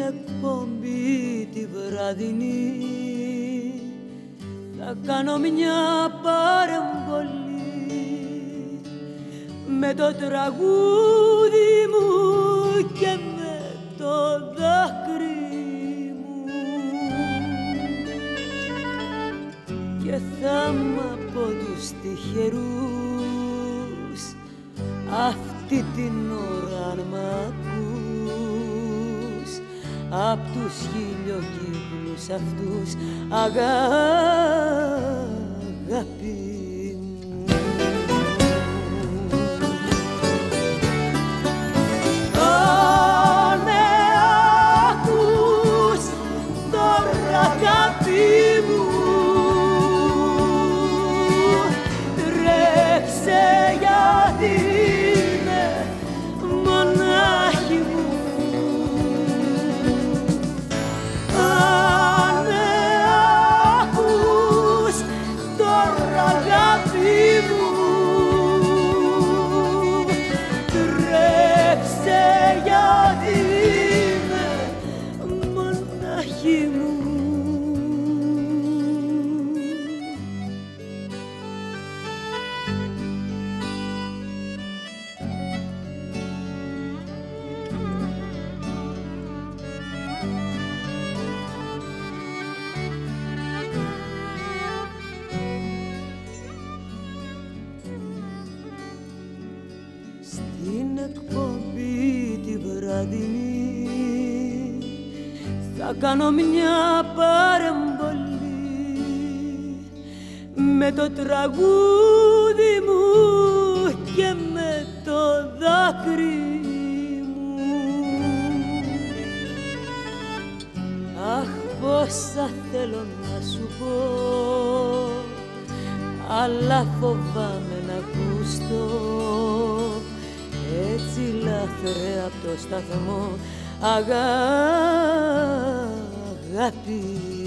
εκπομπή τη βραδινή θα κάνω μια παρεμβολή με το τραγούδι μου και με το δάκρυ μου και θα μ' από τους τυχερούς αυτή την ώρα αν μ' ακούς απ' τους χιλιοκύκλους αυτούς αγάπη μου. Αν με ακούς τώρα αγάπη μου τρέξε γιατί είμαι μονάχη μου. Αν με ακούς τώρα αγάπη μου τρέξε γιατί είμαι μονάχη μου. Στην εκπομπή τη βραδινή θα κάνω μια παρεμβολή με το τραγούδι μου και με το δάκρυ μου. Αχ, πόσα θέλω να σου πω, αλλά φοβάμαι να ακουστώ έτσι λάθρε απ' το σταθμό αγάπη.